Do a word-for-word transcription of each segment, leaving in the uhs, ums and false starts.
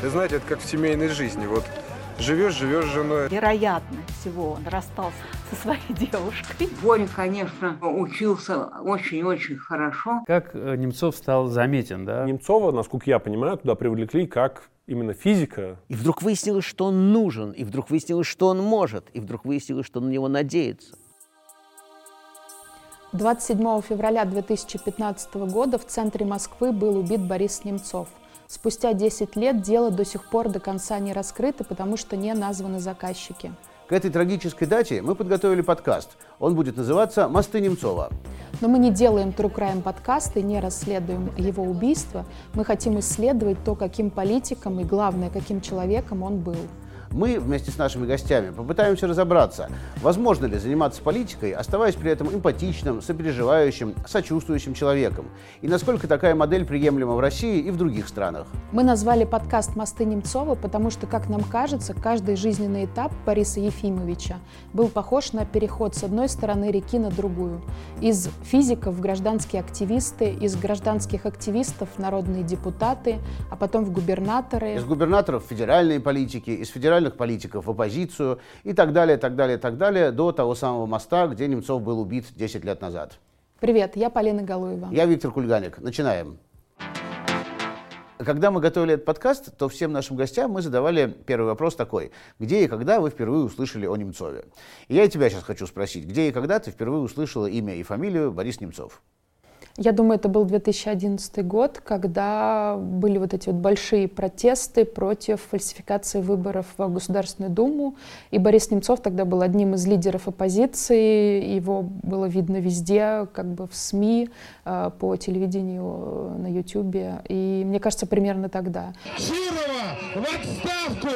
Вы знаете, это как в семейной жизни. Вот живешь, живешь с женой. Вероятно всего, он расстался со своей девушкой. Боря, конечно, учился очень-очень хорошо. Как Немцов стал заметен, да? Немцова, насколько я понимаю, туда привлекли как именно физика. И вдруг выяснилось, что он нужен, и вдруг выяснилось, что он может, и вдруг выяснилось, что на него надеется. двадцать седьмого февраля две тысячи пятнадцатого года в центре Москвы был убит Борис Немцов. Спустя десять лет дело до сих пор до конца не раскрыто, потому что не названы заказчики. К этой трагической дате мы подготовили подкаст. Он будет называться «Мосты Немцова». Но мы не делаем True Crime подкасты, не расследуем его убийство. Мы хотим исследовать то, каким политиком и, главное, каким человеком он был. Мы вместе с нашими гостями попытаемся разобраться, возможно ли заниматься политикой, оставаясь при этом эмпатичным, сопереживающим, сочувствующим человеком, и насколько такая модель приемлема в России и в других странах. Мы назвали подкаст «Мосты Немцова», потому что, как нам кажется, каждый жизненный этап Бориса Ефимовича был похож на переход с одной стороны реки на другую. Из физиков в гражданские активисты, из гражданских активистов в народные депутаты, а потом в губернаторы. Из губернаторов в федеральные политики, из федеральных политиков в оппозицию и так далее, так далее, так далее, до того самого моста, где Немцов был убит десять лет назад. Привет, я Полина Галуева. Я Виктор Кульганик. Начинаем. Когда мы готовили этот подкаст, то всем нашим гостям мы задавали первый вопрос такой: где и когда вы впервые услышали о Немцове? И я и тебя сейчас хочу спросить, где и когда ты впервые услышала имя и фамилию Борис Немцов? Я думаю, это был две тысячи одиннадцатый год, когда были вот эти вот большие протесты против фальсификации выборов в Государственную Думу. И Борис Немцов тогда был одним из лидеров оппозиции. Его было видно везде, как бы в СМИ, по телевидению, на Ютубе. И мне кажется, примерно тогда. Шурова в отставку!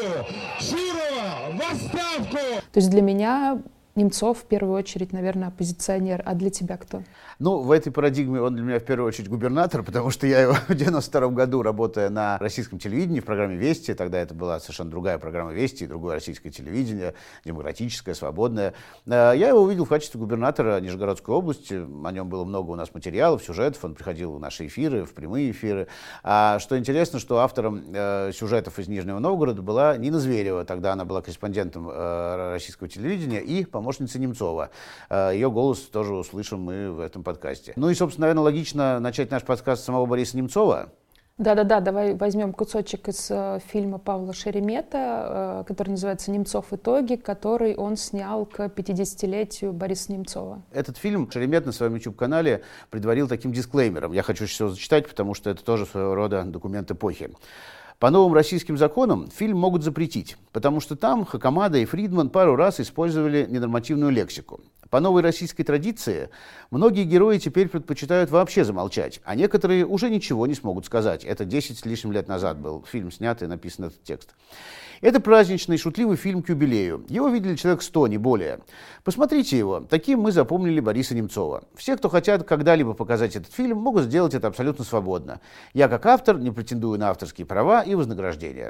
Шурова в отставку! То есть для меня Немцов в первую очередь, наверное, оппозиционер. А для тебя кто? Ну, в этой парадигме он для меня в первую очередь губернатор, потому что я его в девяносто втором году, работая на российском телевидении в программе «Вести», тогда это была совершенно другая программа «Вести», другое российское телевидение, демократическое, свободное, я его увидел в качестве губернатора Нижегородской области. О нем было много у нас материалов, сюжетов, он приходил в наши эфиры, в прямые эфиры. А что интересно, что автором э, сюжетов из Нижнего Новгорода была Нина Зверева, тогда она была корреспондентом э, российского телевидения и помощница Немцова. Э, ее голос тоже услышим мы в этом подкасте. Ну и, собственно, наверное, логично начать наш подкаст с самого Бориса Немцова. Да-да-да, давай возьмем кусочек из э, фильма Павла Шеремета, э, который называется «Немцов. Итоги», который он снял к пятидесятилетию Бориса Немцова. Этот фильм Шеремет на своем YouTube-канале предварил таким дисклеймером. Я хочу сейчас его зачитать, потому что это тоже своего рода документ эпохи. По новым российским законам фильм могут запретить, потому что там Хакамада и Фридман пару раз использовали ненормативную лексику. По новой российской традиции многие герои теперь предпочитают вообще замолчать, а некоторые уже ничего не смогут сказать. Это десять с лишним лет назад был фильм снят и написан этот текст. Это праздничный, шутливый фильм к юбилею. Его видели человек сто, не более. Посмотрите его. Таким мы запомнили Бориса Немцова. Все, кто хотят когда-либо показать этот фильм, могут сделать это абсолютно свободно. Я, как автор, не претендую на авторские права и вознаграждения.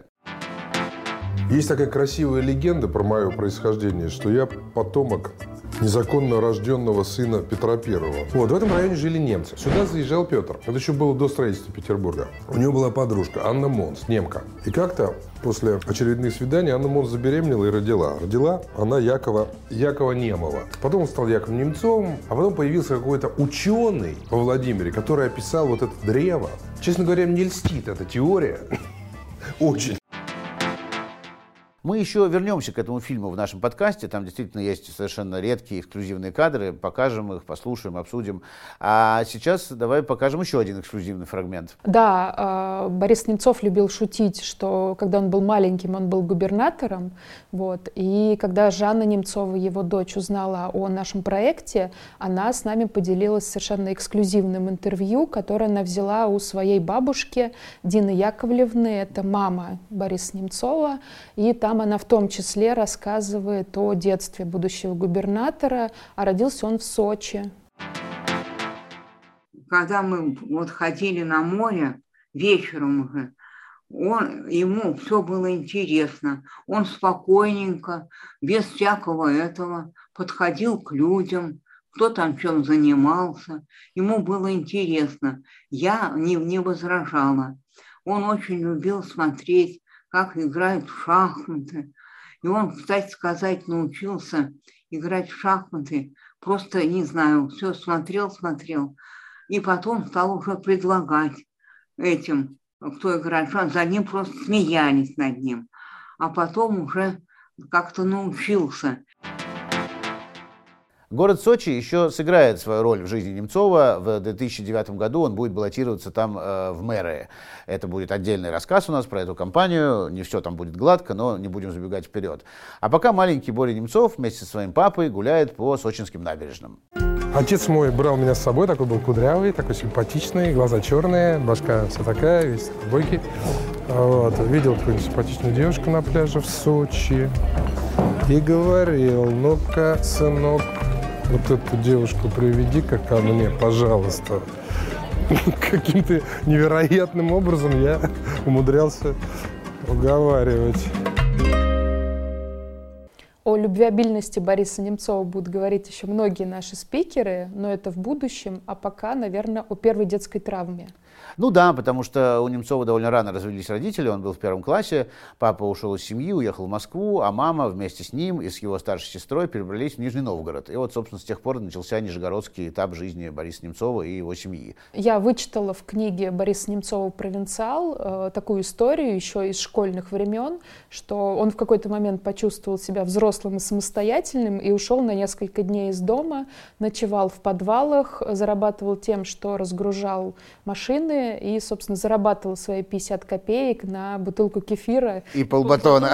Есть такая красивая легенда про мое происхождение, что я потомок незаконно рожденного сына Петра Первого. Вот, в этом районе жили немцы. Сюда заезжал Петр. Это еще было до строительства Петербурга. У него была подружка Анна Монс, немка. И как-то после очередных свиданий Анна Монс забеременела и родила. Родила она Якова, Якова Немова. Потом он стал Яковом Немцовым, а потом появился какой-то ученый во Владимире, который описал вот это древо. Честно говоря, мне льстит эта теория. Очень. Мы еще вернемся к этому фильму в нашем подкасте. Там действительно есть совершенно редкие эксклюзивные кадры. Покажем их, послушаем, обсудим. А сейчас давай покажем еще один эксклюзивный фрагмент. Да, Борис Немцов любил шутить, что когда он был маленьким, он был губернатором. Вот. И когда Жанна Немцова, его дочь, узнала о нашем проекте, она с нами поделилась совершенно эксклюзивным интервью, которое она взяла у своей бабушки Дины Яковлевны. Это мама Бориса Немцова. И там она в том числе рассказывает о детстве будущего губернатора, а родился он в Сочи. Когда мы вот ходили на море вечером уже, он, ему все было интересно. Он спокойненько, без всякого этого, подходил к людям, кто там чем занимался. Ему было интересно. Я не, не возражала. Он очень любил смотреть как играют в шахматы. И он, кстати сказать, научился играть в шахматы. Просто, не знаю, все смотрел, смотрел. И потом стал уже предлагать этим, кто играет в шахматы. За ним просто смеялись над ним. А потом уже как-то научился. Город Сочи еще сыграет свою роль в жизни Немцова. В две тысячи девятом году он будет баллотироваться там э, в мэры. Это будет отдельный рассказ у нас про эту кампанию. Не все там будет гладко, но не будем забегать вперед. А пока маленький Боря Немцов вместе со своим папой гуляет по сочинским набережным. Отец мой брал меня с собой, такой был кудрявый, такой симпатичный, глаза черные, башка вся такая, весь бойкий. Вот. Видел какую-нибудь симпатичную девушку на пляже в Сочи и говорил: ну-ка, сынок, вот эту девушку приведи-ка ко мне, пожалуйста. Каким-то невероятным образом я умудрялся уговаривать. О любвеобильности Бориса Немцова будут говорить еще многие наши спикеры, но это в будущем, а пока, наверное, о первой детской травме. Ну да, потому что у Немцова довольно рано развелись родители, он был в первом классе, папа ушел из семьи, уехал в Москву, а мама вместе с ним и с его старшей сестрой перебрались в Нижний Новгород. И вот, собственно, с тех пор начался нижегородский этап жизни Бориса Немцова и его семьи. Я вычитала в книге Бориса Немцова «Провинциал» э, такую историю еще из школьных времен, что он в какой-то момент почувствовал себя взрослым и самостоятельным и ушел на несколько дней из дома, ночевал в подвалах, зарабатывал тем, что разгружал машины, и, собственно, зарабатывал свои пятьдесят копеек на бутылку кефира. И полбатона.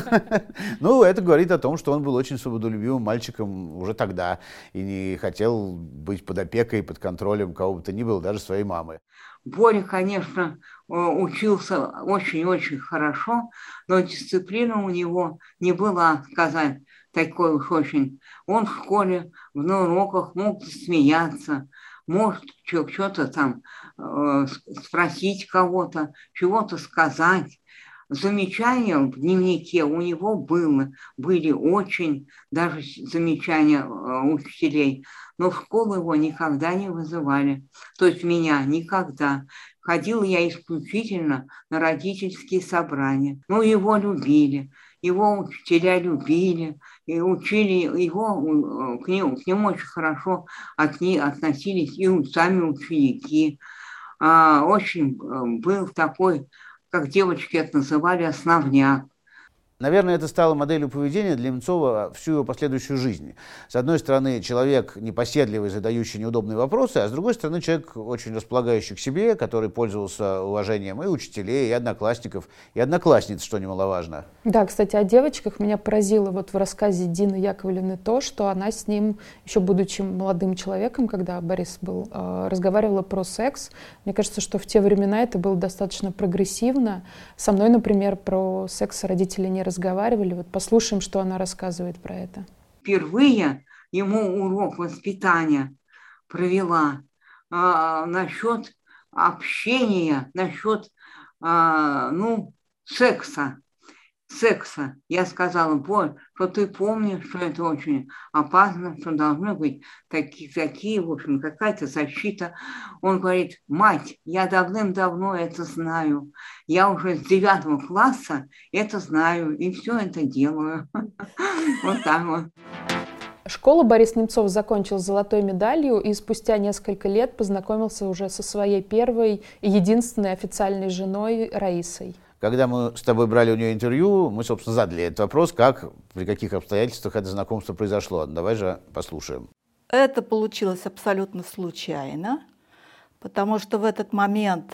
Ну, это говорит о том, что он был очень свободолюбивым мальчиком уже тогда и не хотел быть под опекой, под контролем кого бы то ни было, даже своей мамы. Боря, конечно, учился очень-очень хорошо, но дисциплина у него не была, сказать, такой уж очень. Он в школе, на уроках мог смеяться, может что-то там э, спросить кого-то, чего-то сказать. Замечания в дневнике у него было, были очень, даже замечания э, учителей, но в школу его никогда не вызывали. То есть меня никогда. Ходила я исключительно на родительские собрания. Ну, его любили. Его учителя любили, и учили его, к нему, к нему очень хорошо от них относились и сами ученики. А, очень был такой, как девочки это называли, основняк. Наверное, это стало моделью поведения для Немцова всю его последующую жизнь. С одной стороны, человек непоседливый, задающий неудобные вопросы, а с другой стороны, человек очень располагающий к себе, который пользовался уважением и учителей, и одноклассников, и одноклассниц, что немаловажно. Да, кстати, о девочках меня поразило вот в рассказе Дины Яковлевны то, что она с ним, еще будучи молодым человеком, когда Борис был, разговаривала про секс. Мне кажется, что в те времена это было достаточно прогрессивно. Со мной, например, про секс родители не разговаривали. Вот послушаем, что она рассказывает про это. Впервые ему урок воспитания провела а, насчет общения, насчет а, ну, секса. секса. Я сказала: Борь, что ты помнишь, что это очень опасно, что должны быть такие, такие, в общем, какая-то защита. Он говорит: мать, я давным-давно это знаю. Я уже с девятого класса это знаю и все это делаю. Вот так вот. Школу Борис Немцов закончил с золотой медалью и спустя несколько лет познакомился уже со своей первой и единственной официальной женой Раисой. Когда мы с тобой брали у нее интервью, мы, собственно, задали этот вопрос, как, при каких обстоятельствах это знакомство произошло. Давай же послушаем. Это получилось абсолютно случайно, потому что в этот момент,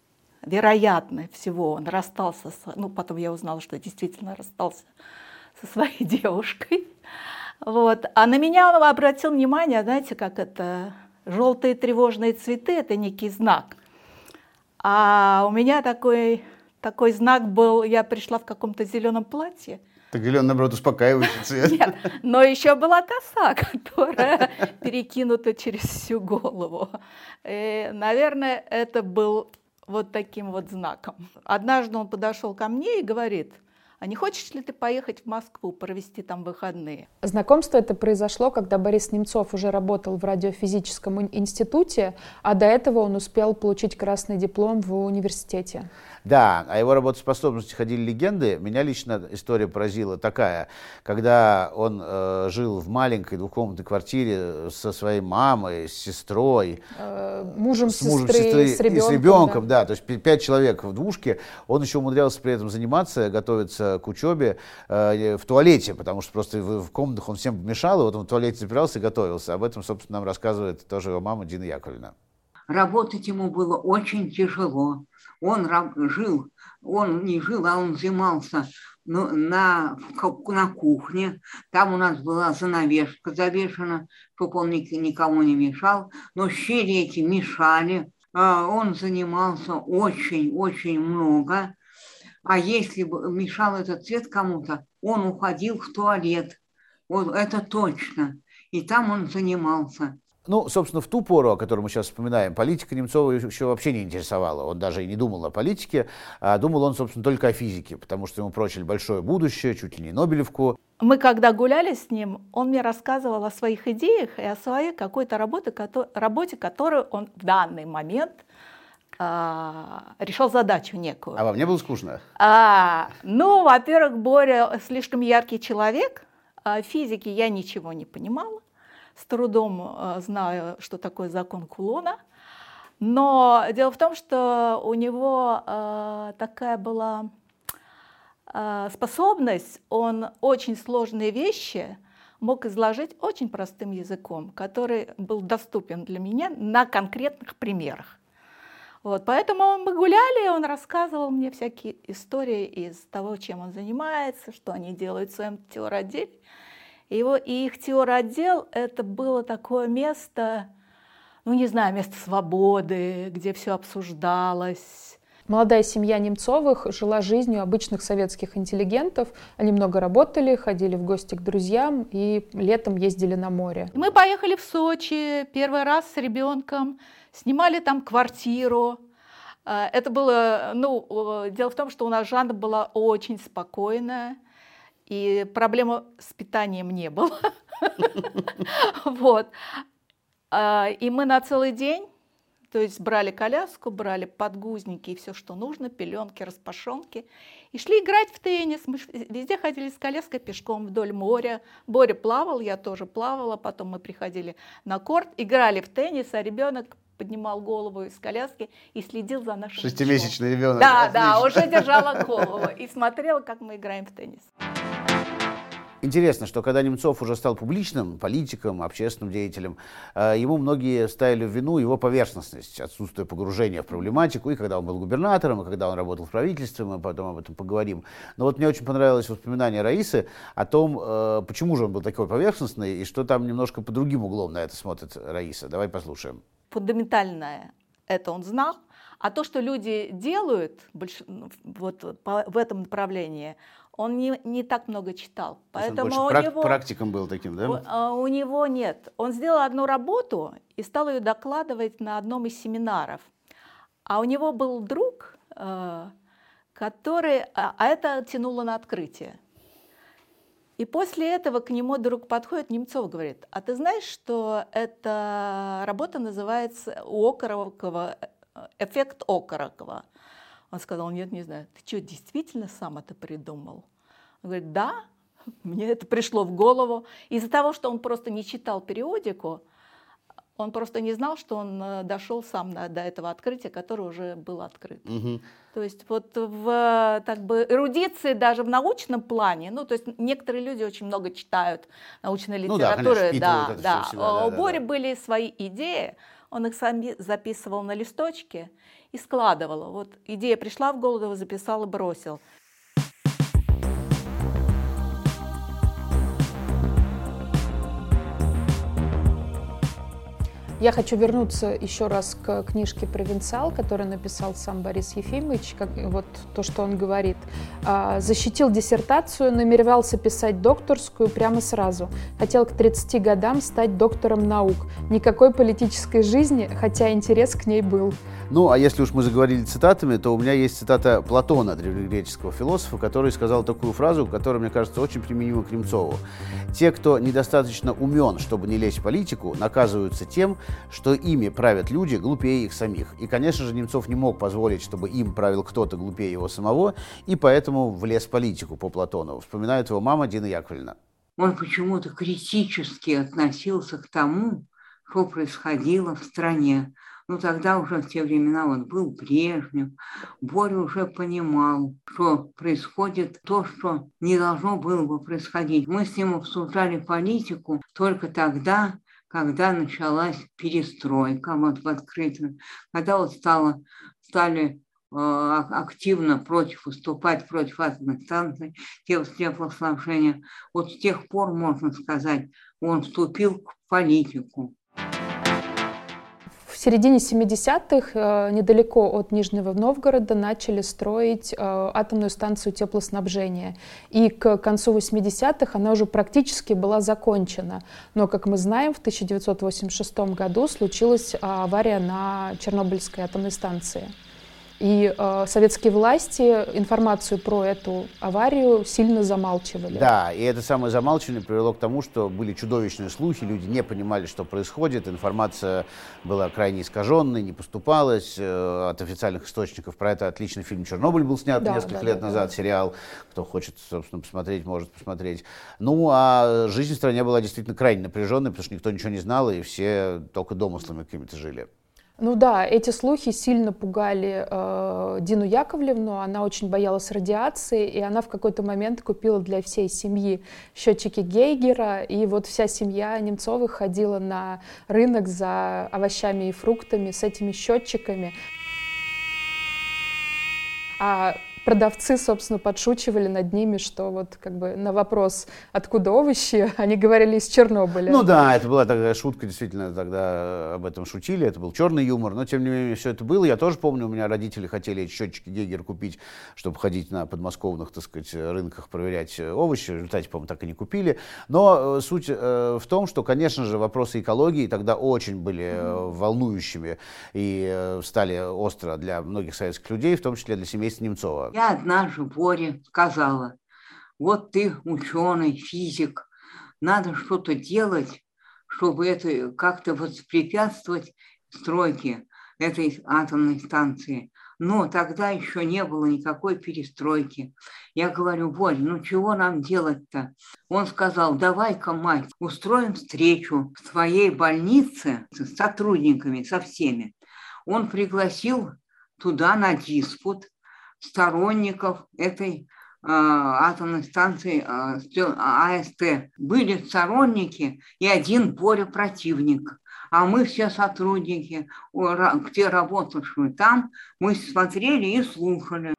вероятно всего, он расстался, с, ну, потом я узнала, что действительно расстался со своей девушкой. Вот. А на меня обратил внимание, знаете, как это, желтые тревожные цветы, это некий знак. А у меня такой... Такой знак был, я пришла в каком-то зеленом платье. Так зеленый, наоборот, успокаивающий цвет. Нет, но еще была коса, которая перекинута через всю голову. И, наверное, это был вот таким вот знаком. Однажды он подошел ко мне и говорит: а не хочешь ли ты поехать в Москву, провести там выходные? Знакомство это произошло, когда Борис Немцов уже работал в радиофизическом институте, а до этого он успел получить красный диплом в университете. Да, о его работоспособности ходили легенды. Меня лично история поразила такая, когда он э, жил в маленькой двухкомнатной квартире со своей мамой, с сестрой, э, мужем, с мужем сестры, сестры с ребенком, и с ребенком, да. да, то есть пять человек в двушке. Он еще умудрялся при этом заниматься, готовиться к учебе э, в туалете, потому что просто в, в комнатах он всем мешал, и вот он в туалете запирался и готовился. Об этом, собственно, нам рассказывает тоже его мама Дина Яковлевна. Работать ему было очень тяжело. Он жил, он не жил, а он занимался на, на, на кухне. Там у нас была занавеска завешена, чтобы он никому не мешал. Но щели эти мешали. Он занимался очень-очень много. А если бы мешал этот цвет кому-то, он уходил в туалет. Вот это точно. И там он занимался. Ну, собственно, в ту пору, о которой мы сейчас вспоминаем, политика Немцова еще вообще не интересовала. Он даже и не думал о политике, а думал он, собственно, только о физике, потому что ему прочили большое будущее, чуть ли не Нобелевку. Мы когда гуляли с ним, он мне рассказывал о своих идеях и о своей какой-то работе, работе которую он в данный момент а, решил задачу некую. А вам не было скучно? А, ну, во-первых, Боря слишком яркий человек, а в физике я ничего не понимала. С трудом э, знаю, что такое закон Кулона. Но дело в том, что у него э, такая была э, способность, он очень сложные вещи мог изложить очень простым языком, который был доступен для меня на конкретных примерах. Вот, поэтому мы гуляли, и он рассказывал мне всякие истории из того, чем он занимается, что они делают в своем теоротделе. Его, и их теоротдел — это было такое место, ну не знаю, место свободы, где все обсуждалось. Молодая семья Немцовых жила жизнью обычных советских интеллигентов. Они много работали, ходили в гости к друзьям и летом ездили на море. Мы поехали в Сочи первый раз с ребенком, снимали там квартиру. Это было, ну, дело в том, что у нас Жанна была очень спокойная. И проблемы с питанием не было. Вот. И мы на целый день, то есть брали коляску, брали подгузники и все, что нужно, пеленки, распашонки, и шли играть в теннис. Мы везде ходили с коляской пешком вдоль моря. Боря плавал, я тоже плавала. Потом мы приходили на корт, играли в теннис, а ребенок поднимал голову из коляски и следил за нашим мячом. Шестимесячный ребенок. Да, отлично. да, уже держала голову и смотрела, как мы играем в теннис. Интересно, что когда Немцов уже стал публичным политиком, общественным деятелем, ему многие ставили в вину его поверхностность, отсутствие погружения в проблематику, и когда он был губернатором, и когда он работал в правительстве, мы потом об этом поговорим. Но вот мне очень понравилось воспоминание Раисы о том, почему же он был такой поверхностный, и что там немножко по другим углом на это смотрит Раиса. Давай послушаем. Фундаментальное это он знал, а то, что люди делают больш... вот, по... в этом направлении, он не, не так много читал. Поэтому он у прак- него, практиком был таким, да? У, у него нет. Он сделал одну работу и стал ее докладывать на одном из семинаров. А у него был друг, который... А это тянуло на открытие. И после этого к нему друг подходит, Немцов говорит: а ты знаешь, что эта работа называется у Окорокова «Эффект Окорокова»? Он сказал: нет, не знаю. Ты что, действительно сам это придумал? Он говорит: да, мне это пришло в голову. Из-за того, что он просто не читал периодику, он просто не знал, что он дошел сам до этого открытия, которое уже было открыто. Угу. То есть вот в так бы, эрудиции даже в научном плане, ну то есть некоторые люди очень много читают научной литературы. Ну, да, конечно, да, да. Себя, да, У да, Бори да. были свои идеи, он их сам записывал на листочке и складывал. Вот идея пришла в голову, записал и бросил. Я хочу вернуться еще раз к книжке «Провинциал», которую написал сам Борис Ефимович, как, вот то, что он говорит. Защитил диссертацию, намеревался писать докторскую прямо сразу. Хотел к тридцати годам стать доктором наук. Никакой политической жизни, хотя интерес к ней был. Ну, а если уж мы заговорили цитатами, то у меня есть цитата Платона, древнегреческого философа, который сказал такую фразу, которая, мне кажется, очень применима к Немцову. «Те, кто недостаточно умен, чтобы не лезть в политику, наказываются тем, что ими правят люди глупее их самих». И, конечно же, Немцов не мог позволить, чтобы им правил кто-то глупее его самого, и поэтому влез в политику по Платону. Вспоминает его мама Дина Яковлевна. Он почему-то критически относился к тому, что происходило в стране. Ну, тогда уже в те времена вот был Брежнев, Боря уже понимал, что происходит то, что не должно было бы происходить. Мы с ним обсуждали политику только тогда, когда началась перестройка вот в открытую, когда вот стало, стали э, активно против, выступать против атомных станций, теплоснабжения. Вот с тех пор, можно сказать, он вступил в политику. В середине семидесятых э, недалеко от Нижнего Новгорода начали строить э, атомную станцию теплоснабжения. И к концу восьмидесятых она уже практически была закончена. Но, как мы знаем, в тысяча девятьсот восемьдесят шестом году случилась э, авария на Чернобыльской атомной станции. И э, советские власти информацию про эту аварию сильно замалчивали. Да, и это самое замалчивание привело к тому, что были чудовищные слухи, люди не понимали, что происходит, информация была крайне искаженной, не поступалась э, от официальных источников. Про это отличный фильм «Чернобыль» был снят да, несколько да, лет да, назад, да. Сериал. Кто хочет, собственно, посмотреть, может посмотреть. Ну, а жизнь в стране была действительно крайне напряженной, потому что никто ничего не знал, и все только домыслами какими-то жили. Ну да, эти слухи сильно пугали э, Дину Яковлевну, она очень боялась радиации, и она в какой-то момент купила для всей семьи счетчики Гейгера, и вот вся семья Немцовых ходила на рынок за овощами и фруктами с этими счетчиками. А продавцы, собственно, подшучивали над ними, что вот как бы на вопрос, откуда овощи, они говорили из Чернобыля. Ну да, это была такая шутка, действительно, тогда об этом шутили, это был черный юмор, но тем не менее все это было. Я тоже помню, у меня родители хотели эти счетчики Гейгер купить, чтобы ходить на подмосковных, так сказать, рынках, проверять овощи. В результате, по-моему, так и не купили. Но суть в том, что, конечно же, вопросы экологии тогда очень были mm-hmm. волнующими и стали остро для многих советских людей, в том числе для семейства Немцова. Я однажды Боре сказала: вот ты ученый, физик, надо что-то делать, чтобы это как-то воспрепятствовать стройке этой атомной станции. Но тогда еще не было никакой перестройки. Я говорю: Борь, ну чего нам делать-то? Он сказал: давай-ка, мать, устроим встречу в твоей больнице с сотрудниками, со всеми. Он пригласил туда на диспут сторонников этой э, атомной станции э, АСТ. Были сторонники и один Боря противник. А мы все сотрудники, где работавшие там, мы смотрели и слушали.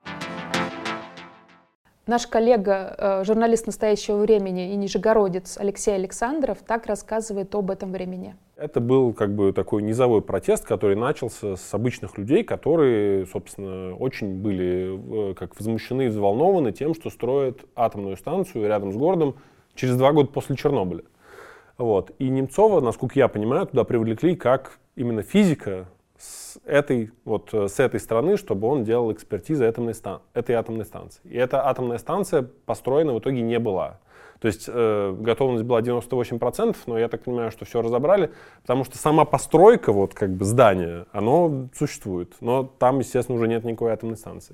Наш коллега, журналист «Настоящего времени» и нижегородец Алексей Александров так рассказывает об этом времени. Это был как бы такой низовой протест, который начался с обычных людей, которые, собственно, очень были как возмущены и взволнованы тем, что строят атомную станцию рядом с городом через два года после Чернобыля. Вот. И Немцова, насколько я понимаю, туда привлекли как именно физика с этой, вот, с этой стороны, чтобы он делал экспертизы атомной стан- этой атомной станции. И эта атомная станция построена в итоге не была. То есть э, готовность была девяносто восемь процентов, но я так понимаю, что все разобрали, потому что сама постройка, вот, как бы здания, оно существует, но там, естественно, уже нет никакой атомной станции.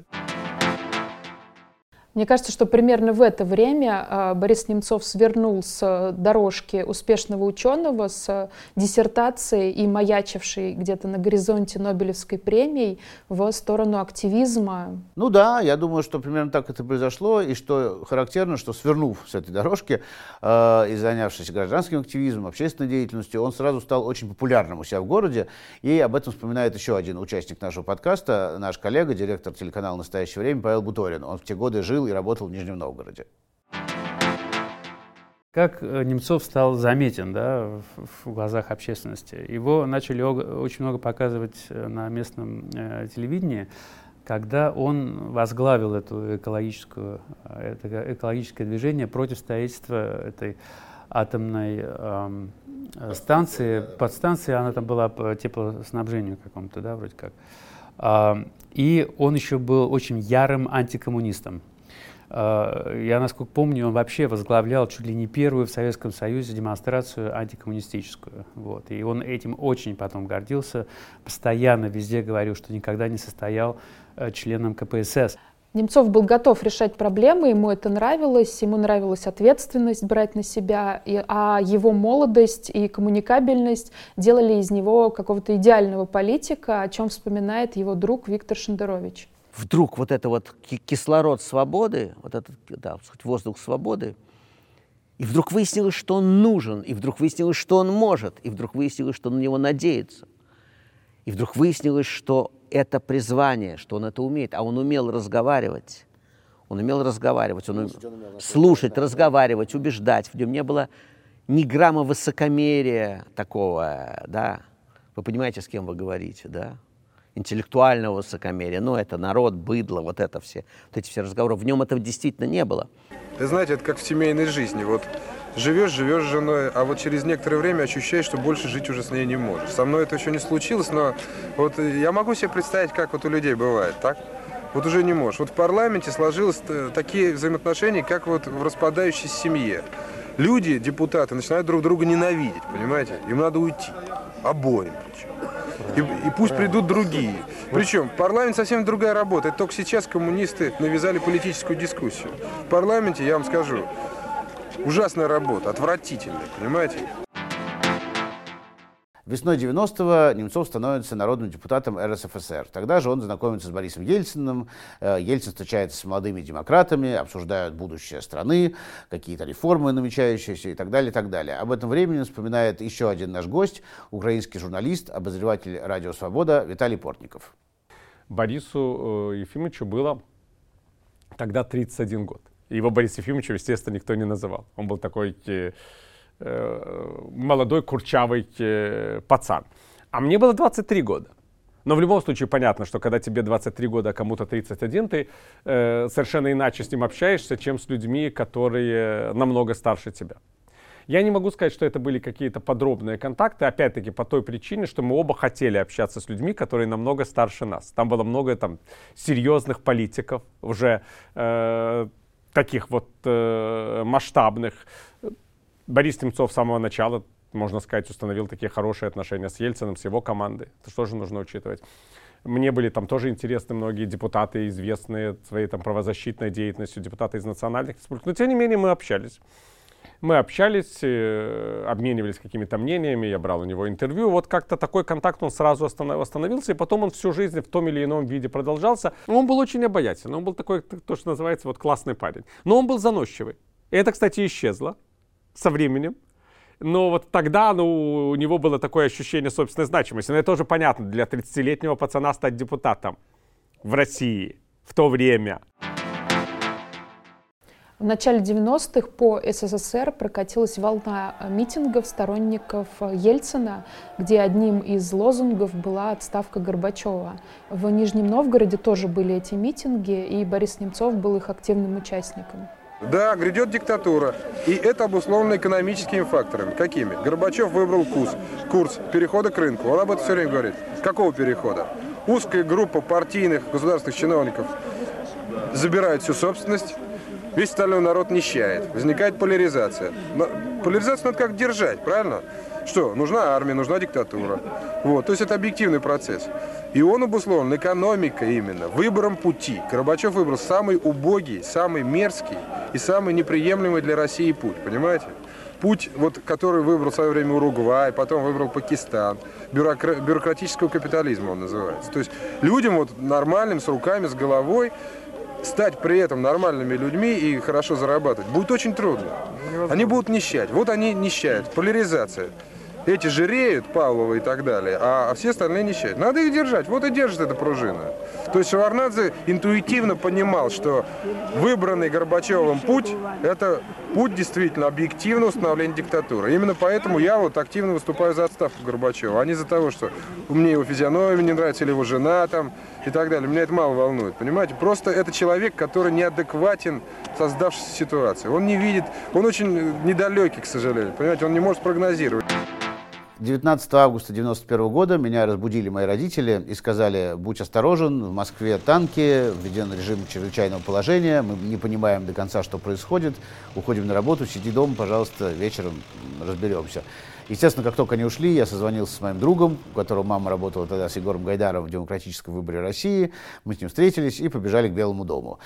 Мне кажется, что примерно в это время Борис Немцов свернул с дорожки успешного ученого с диссертацией и маячившей где-то на горизонте Нобелевской премии в сторону активизма. Ну да, я думаю, что примерно так это произошло, и что характерно, что свернув с этой дорожки э, и занявшись гражданским активизмом, общественной деятельностью, он сразу стал очень популярным у себя в городе, и об этом вспоминает еще один участник нашего подкаста, наш коллега, директор телеканала «Настоящее время» Павел Буторин. Он в те годы жил и работал в Нижнем Новгороде. Как Немцов стал заметен, да, в, в глазах общественности? Его начали очень много показывать на местном э, телевидении, когда он возглавил эту экологическую, это экологическое движение против строительства этой атомной э, станции, подстанции, она там была по теплоснабжению какому-то, да, вроде как. И он еще был очень ярым антикоммунистом. Я, насколько помню, он вообще возглавлял чуть ли не первую в Советском Союзе демонстрацию антикоммунистическую. Вот. И он этим очень потом гордился, постоянно везде говорил, что никогда не состоял членом ка пэ эс эс. Немцов был готов решать проблемы, ему это нравилось, ему нравилась ответственность брать на себя, и, а его молодость и коммуникабельность делали из него какого-то идеального политика, о чем вспоминает его друг Виктор Шендерович. Вдруг вот это вот кислород свободы, вот этот, да, воздух свободы, и вдруг выяснилось, что он нужен, и вдруг выяснилось, что он может, и вдруг выяснилось, что он на него надеется, и вдруг выяснилось, что это призвание, что он это умеет, а он умел разговаривать, он умел разговаривать, он умел слушать, разговаривать, убеждать, в нем не было ни грамма высокомерия такого, да, вы понимаете, с кем вы говорите, да? Интеллектуального высокомерия, ну это народ, быдло, вот это все, вот эти все разговоры, в нем этого действительно не было. Вы знаете, это как в семейной жизни, вот живешь, живешь с женой, а вот через некоторое время ощущаешь, что больше жить уже с ней не можешь. Со мной это еще не случилось, но вот я могу себе представить, как вот у людей бывает, так? Вот уже не можешь. Вот в парламенте сложились такие взаимоотношения, как вот в распадающейся семье. Люди, депутаты, начинают друг друга ненавидеть, понимаете? Им надо уйти, обоим причем. И, и пусть придут другие. Причем парламент совсем другая работа. Это только сейчас коммунисты навязали политическую дискуссию. В парламенте, я вам скажу, ужасная работа, отвратительная, понимаете? Весной девяностого Немцов становится народным депутатом эр эс эф эс эр. Тогда же он знакомится с Борисом Ельциным. Ельцин встречается с молодыми демократами, обсуждают будущее страны, какие-то реформы намечающиеся и так далее, и так далее. Об этом времени вспоминает еще один наш гость, украинский журналист, обозреватель «Радио Свобода» Виталий Портников. Борису Ефимовичу было тогда тридцать один год. Его Борис Ефимовичем, естественно, никто не называл. Он был такой молодой, курчавый пацан. А мне было двадцать три года. Но в любом случае понятно, что когда тебе двадцать три года, а кому-то тридцать один, ты э, совершенно иначе с ним общаешься, чем с людьми, которые намного старше тебя. Я не могу сказать, что это были какие-то подробные контакты, опять-таки по той причине, что мы оба хотели общаться с людьми, которые намного старше нас. Там было много там, серьезных политиков, уже э, таких вот э, масштабных. Борис Немцов с самого начала, можно сказать, установил такие хорошие отношения с Ельциным, с его командой. Это тоже нужно учитывать. Мне были там тоже интересны многие депутаты, известные своей там правозащитной деятельностью, депутаты из национальных республик. Но тем не менее мы общались. Мы общались, обменивались какими-то мнениями, я брал у него интервью. Вот как-то такой контакт он сразу остановился, и потом он всю жизнь в том или ином виде продолжался. Он был очень обаятельный, он был такой, то, что называется, вот классный парень. Но он был заносчивый. И это, кстати, исчезло со временем. Но вот тогда ну, у него было такое ощущение собственной значимости. Но это тоже понятно, для тридцатилетнего пацана стать депутатом в России в то время. В начале девяностых по эс эс эс эр прокатилась волна митингов сторонников Ельцина, где одним из лозунгов была отставка Горбачева. В Нижнем Новгороде тоже были эти митинги, и Борис Немцов был их активным участником. Да, грядет диктатура, и это обусловлено экономическими факторами. Какими? Горбачев выбрал курс, курс перехода к рынку. Он об этом все время говорит. Какого перехода? Узкая группа партийных государственных чиновников забирает всю собственность, весь остальной народ нищает. Возникает поляризация. Но поляризацию надо как держать, правильно? Что? Нужна армия, нужна диктатура. Вот. То есть это объективный процесс. И он обусловлен экономикой именно, выбором пути. Горбачев выбрал самый убогий, самый мерзкий и самый неприемлемый для России путь, понимаете? Путь, вот, который выбрал в свое время Уругвай, потом выбрал Пакистан. Бюрокра... Бюрократического капитализма он называется. То есть людям вот нормальным, с руками, с головой, стать при этом нормальными людьми и хорошо зарабатывать будет очень трудно. Они будут нищать. Вот они нищают. Поляризация. Эти жиреют, Павлова и так далее, а все остальные нищают. Надо их держать. Вот и держит эта пружина. То есть Шеварднадзе интуитивно понимал, что выбранный Горбачевым путь – это путь действительно объективного установления диктатуры. Именно поэтому я вот активно выступаю за отставку Горбачева, а не за того, что мне его физиономия не нравится, или его жена там и так далее. Меня это мало волнует, понимаете? Просто это человек, который неадекватен создавшейся ситуации. Он не видит, он очень недалекий, к сожалению, понимаете? Он не может прогнозировать. девятнадцатого августа девяносто первого года меня разбудили мои родители и сказали: будь осторожен, в Москве танки, введен режим чрезвычайного положения, мы не понимаем до конца, что происходит, уходим на работу, сиди дома, пожалуйста, вечером разберемся. Естественно, как только они ушли, я созвонился с моим другом, у которого мама работала тогда с Егором Гайдаровым в «Демократическом выборе России». Мы с ним встретились и побежали к Белому дому.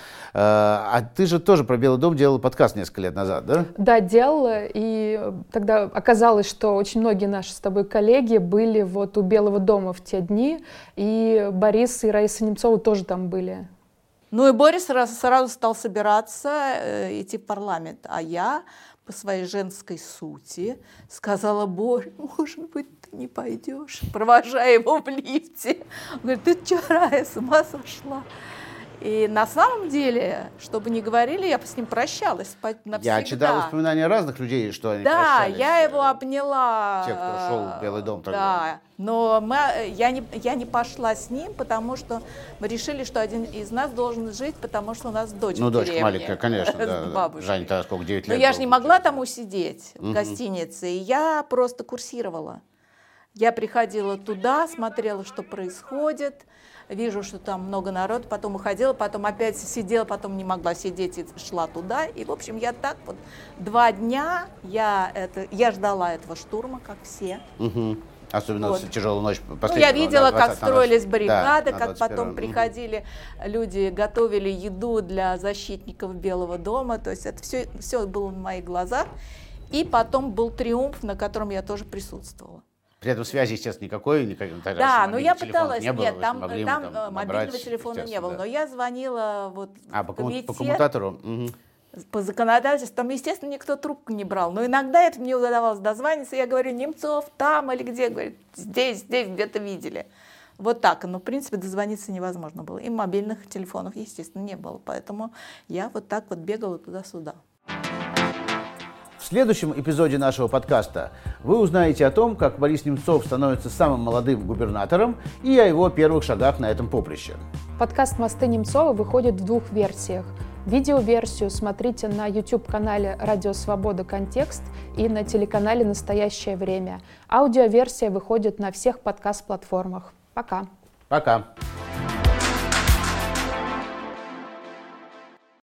А ты же тоже про Белый дом делала подкаст несколько лет назад, да? Да, делала. И тогда оказалось, что очень многие наши с тобой коллеги были вот у Белого дома в те дни. И Борис и Раиса Немцова тоже там были. Ну и Борис сразу, сразу стал собираться, э, идти в парламент. А я по своей женской сути сказала: Борь, может быть, ты не пойдешь, провожая его в лифте. Он говорит: ты что, Рая, с ума сошла? И на самом деле, чтобы не говорили, я с ним прощалась навсегда. Я читал воспоминания разных людей, что они да, прощались. Да, я его обняла. Те, кто шел в Белый дом тогда. Да, но мы, я, не, я не пошла с ним, потому что мы решили, что один из нас должен жить, потому что у нас дочь ну, в деревне. Ну, дочка маленькая, конечно, да. Жень, тогда сколько, девять лет? Но я же не могла там усидеть в гостинице, и я просто курсировала. Я приходила туда, смотрела, что происходит, вижу, что там много народу, потом уходила, потом опять сидела, потом не могла сидеть и шла туда. И, в общем, я так вот два дня, я, это, я ждала этого штурма, как все. Угу. Особенно вот. Тяжелую ночь. Ну, я видела, как строились баррикады, да, как потом приходили люди, готовили еду для защитников Белого дома. То есть это все, все было на моих глазах. И потом был триумф, на котором я тоже присутствовала. При этом связи, естественно, никакой. никакой да, но я пыталась, не было, нет, там, могли там, там там мобильного телефона не было, да. Но я звонила вот а, по, комитет, по коммутатору? Угу. По законодательству, там, естественно, никто трубку не брал, но иногда это мне удавалось дозвониться, я говорю: Немцов там или где? Говорит: здесь, здесь где-то видели. Вот так, но, в принципе, дозвониться невозможно было. И мобильных телефонов, естественно, не было, поэтому я вот так вот бегала туда-сюда. В следующем эпизоде нашего подкаста вы узнаете о том, как Борис Немцов становится самым молодым губернатором и о его первых шагах на этом поприще. Подкаст «Мосты Немцова» выходит в двух версиях. Видеоверсию смотрите на YouTube-канале «Радио Свобода. Контекст» и на телеканале «Настоящее время». Аудиоверсия выходит на всех подкаст-платформах. Пока. Пока.